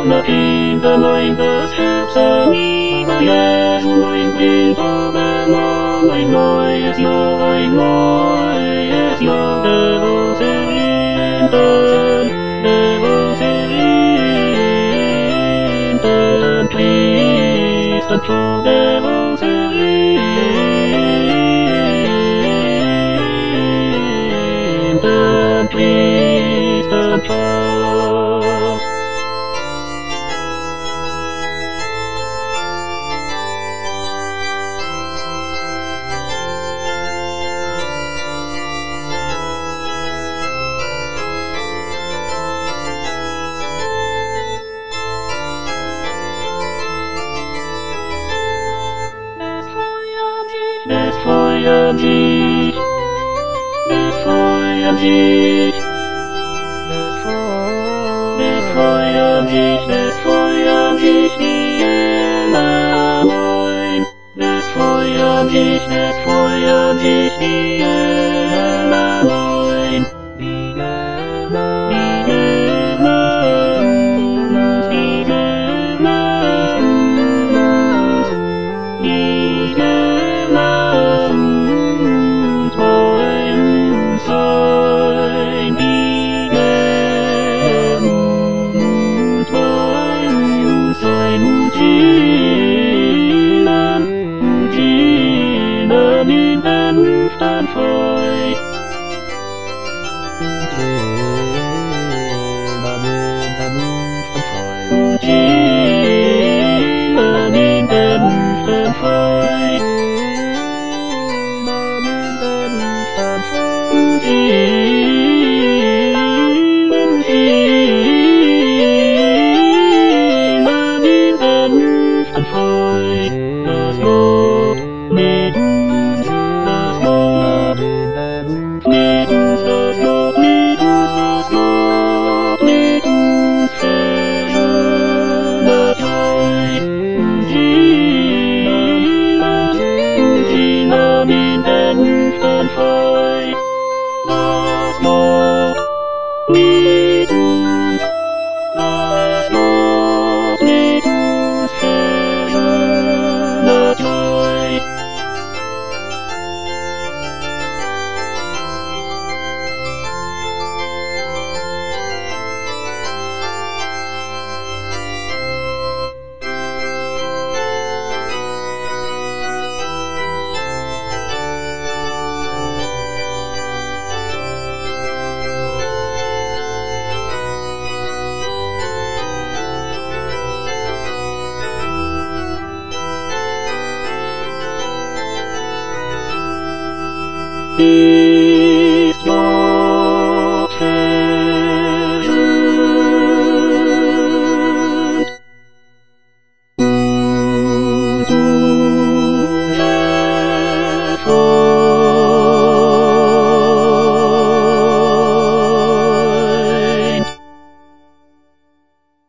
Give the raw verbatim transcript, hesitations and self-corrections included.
Sonne in der Lein des Herbstes, über Jesu ein Winter, ein neues Jahr, ein neues Jahr, der große Winter, der große Winter, und fließt und flog der große Winter, und fließt und flog. Es feuert sich, es feuert sich, es feuert sich, es feuert sich wie immer neun. Es feuert sich, es feuert sich wie immer neun. Wie immer, wie immer, wie immer, wie immer. In den Lüften frei. Chillen in den Lüften frei. Chillen, chillen in den Lüften frei. Das Lob mit uns, das Lob mit uns, das Lob mit uns, das Lob mit uns verschönert euch. Chillen, chillen in den Lüften frei. Das Lob mit uns, das Lob mit uns verschönert euch. Thank you.